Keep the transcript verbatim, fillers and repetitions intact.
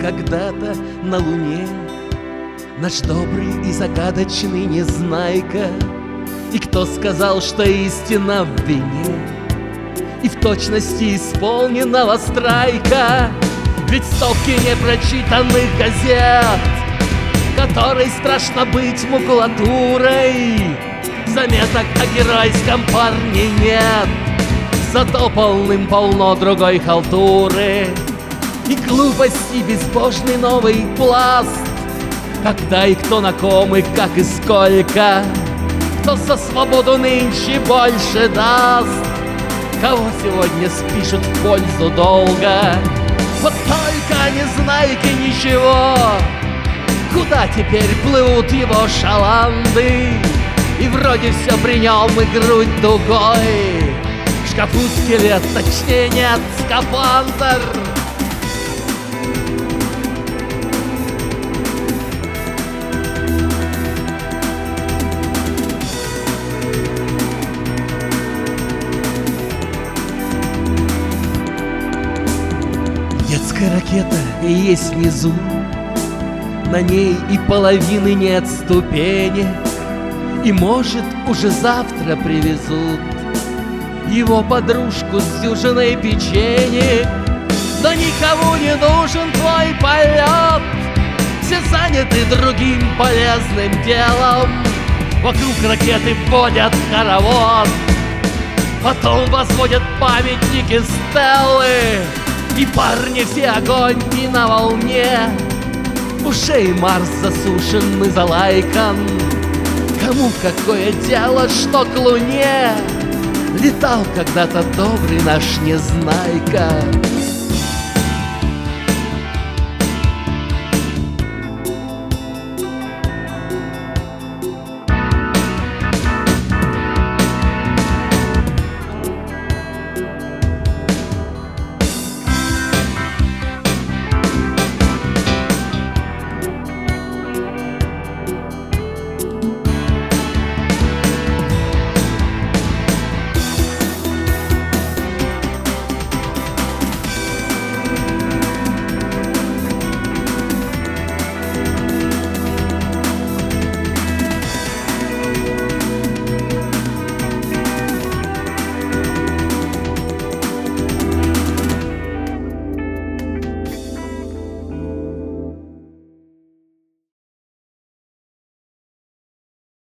когда-то на Луне наш добрый и загадочный Незнайка. И кто сказал, что истина в вине и в точности исполненного страйка? Ведь стопки непрочитанных газет, которой страшно быть макулатурой, заметок о геройском парне нет, зато полным-полно другой халтуры. И глупости безбожный новый пласт, когда и кто на ком и как и сколько, кто за свободу нынче больше даст, кого сегодня спишут в пользу долга. Вот только Незнайки ничего, куда теперь плывут его шаланды? И вроде все при нем и грудь дугой, в шкафу скелет, точнее нет, скафандр. Детская ракета есть внизу, на ней и половины нет ступени, и, может, уже завтра привезут его подружку с дюжиной печенья. Но никому не нужен твой полет, все заняты другим полезным делом. Вокруг ракеты водят хоровод, потом возводят памятники Стеллы. И парни все огонь и на волне, уже и Марс засушен и залайкан. Кому какое дело, что к Луне летал когда-то добрый наш Незнайка?